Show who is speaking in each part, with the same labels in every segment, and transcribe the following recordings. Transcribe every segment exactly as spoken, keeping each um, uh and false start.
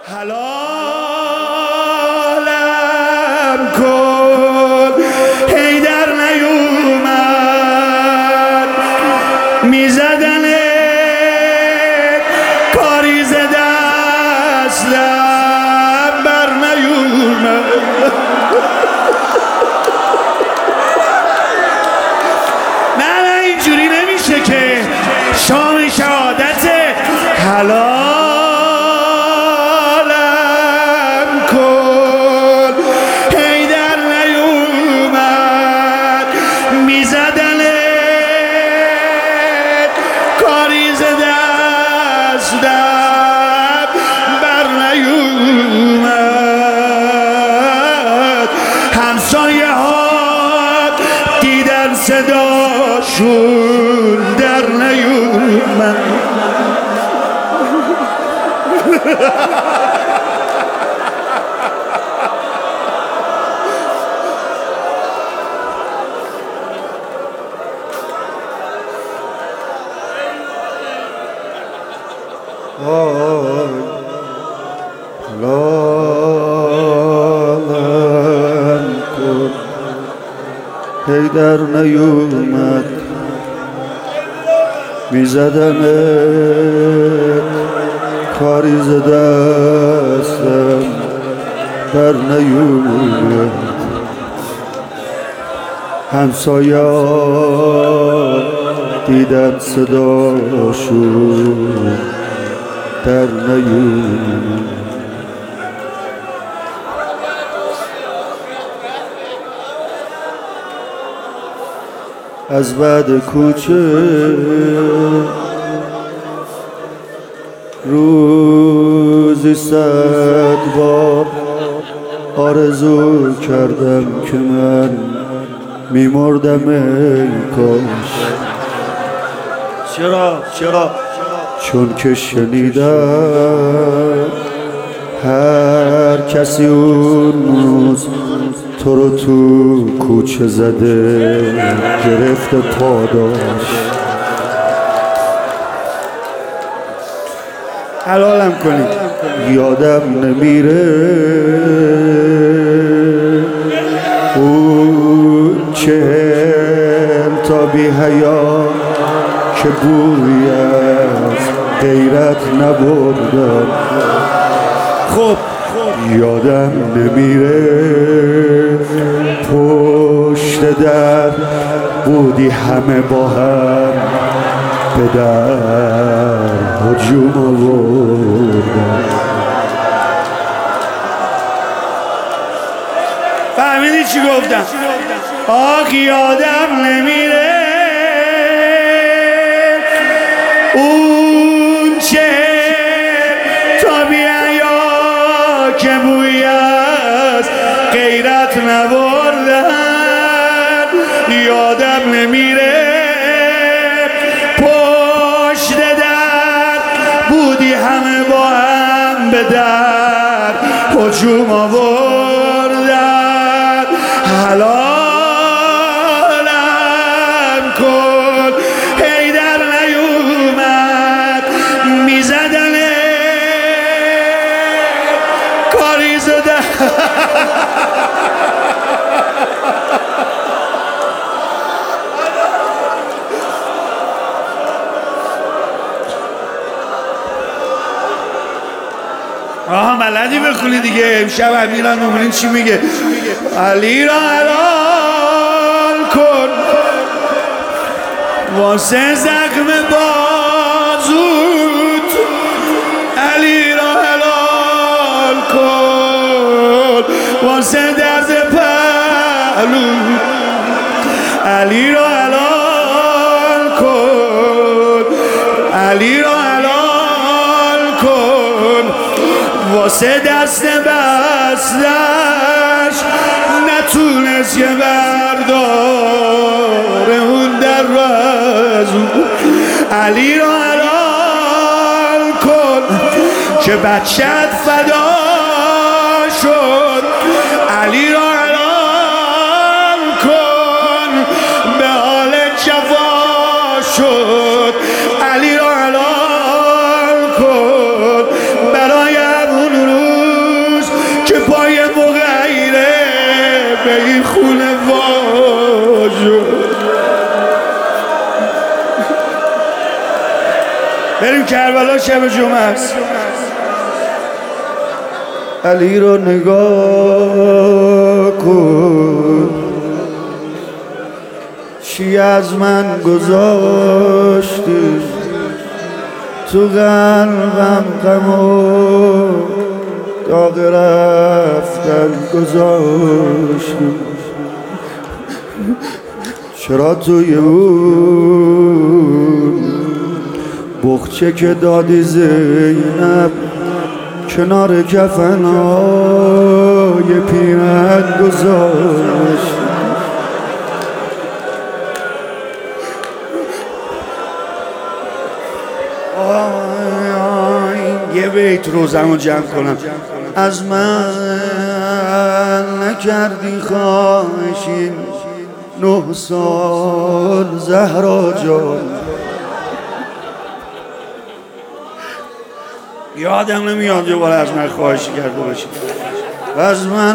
Speaker 1: حلالم کن حیدر نیومد میزدن کاری ز دستم بر نیومد. نه نه اینجوری نمیشه که شام شهادت حلالم کن حیدر نیومد میزدن کاری ز دستم بر نیومد. همسایه ها دیدن صداشون در نیومد.
Speaker 2: حلالم کن حیدر نیومد میزدن کاری ز دستم بر نیومد. همسایه دیدن صداشون در نیومد. از بعد کوچه روزی صد بار آرزو کردم که من میمردم ای کاش.
Speaker 1: چرا؟ چرا؟
Speaker 2: چون که شنیدم هر کسی اون روز تو رو تو کوچه زده گرفته پاداش.
Speaker 1: حلالم کنید.
Speaker 2: یادم نمیره اون چهل تا بی حیا که بوی از غیرت نبردم.
Speaker 1: خب
Speaker 2: یادم نمیره پشت در بودی همه با هم به در هجوم آوردن.
Speaker 1: فهمیدی چی گفتم؟ آخ یادم نمیره اون چه تا بیایا که بوی از غیرت نبردن. یادم نمیره پشت در بودی همه با هم به در هجوم آوردن. حلالم کن حیدر نیومد میزدن کاری زدن. آها بلدی بخونی دیگه. امشب امیرالمومنین چی میگه؟ علی را حلال کن واسه زخم بازوت. علی را حلال کن واسه درد پهلو. علی را حلال کن علی را حلال کن واسه دست بستش نتونست یه برداره اون در رزو. علی را حلال کن که بچت فدا شد. علی را حلال کن به حال جفا شد. علی را حلال کن برای اون رو بریم کربلا شب جمعه است.
Speaker 2: علی رو نگاه کن چی از من گذاشتی تو قلبم غم و داغ رفتن گذاشتی چرا توی اون بخچه که دادی زینب کنار کفنای پیرت گذاشت
Speaker 1: یه بیت روزمو جمع کنم.
Speaker 2: از من نکردی خواهشی نه سال زهرا جان
Speaker 1: یادم نمیاد یه بار از من خواهشی کرده باشی.
Speaker 2: از من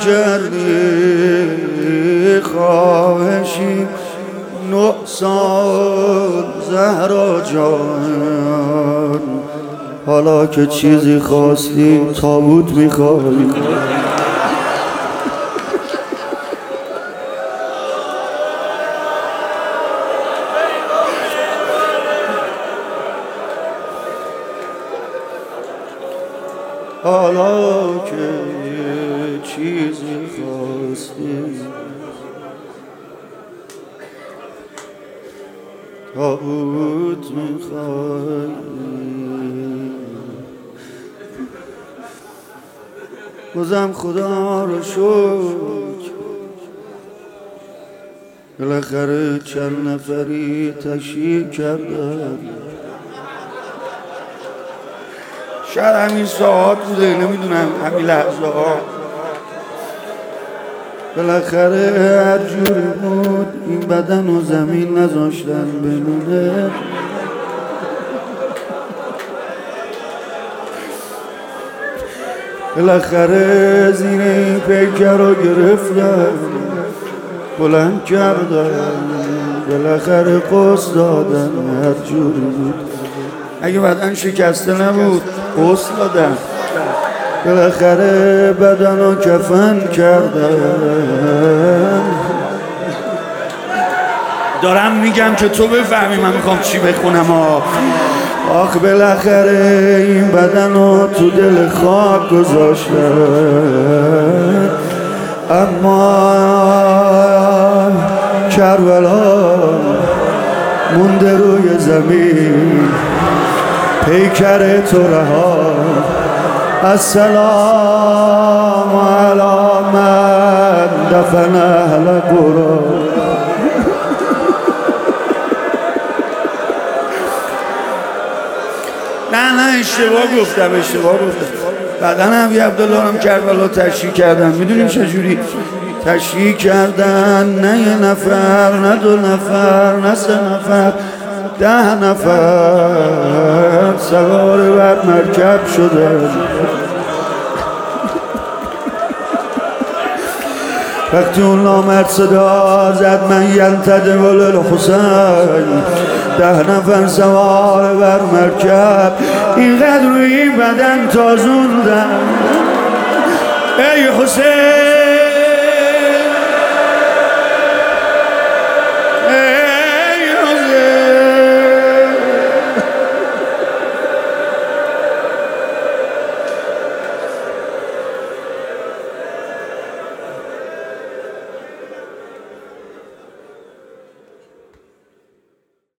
Speaker 2: نکردی خواهشی نه سال زهرا جان حالا که چیزی خواستی تابوت میخوای حالا که چیزی خواستی تابوت میخوای بازم خدا رو شکر بالاخره چند نفری تشییع کردن
Speaker 1: شاید همین ساعت بوده نمیدونم همین لحظه ها
Speaker 2: بالاخره هر جوری بود این بدن و زمین نذاشتن بمونه بالاخره زیر این پیکر رو گرفتن بلند کردن بالاخره قصد دادن هر جوری بود
Speaker 1: اگه بدن شکسته نبود
Speaker 2: قصد دادن بالاخره بدن رو کفن کردن
Speaker 1: دارم میگم که تو بفهمی من میخوام چی بخونم ها.
Speaker 2: آخ بالاخره این بدن رو تو دل خاک گذاشتن اما کربلا مونده روی زمین پیکر تو رها السلام علی من دفن اهل قرآن
Speaker 1: نه نه اشتباه گفتم اشتباه گفتم بدن عبی عبدالله هم کربلا تشییع کردن. میدونیم چجوری
Speaker 2: تشییع کردن نه یه نفر نه دو نفر نه سه نفر ده نفر سوار بر مرکب شدن وقتی اون نامرد صدا زد من ینتدب الحسین ده نفر سوار بر مرکب اینقدر روی بدن تازوندن
Speaker 1: ای حسین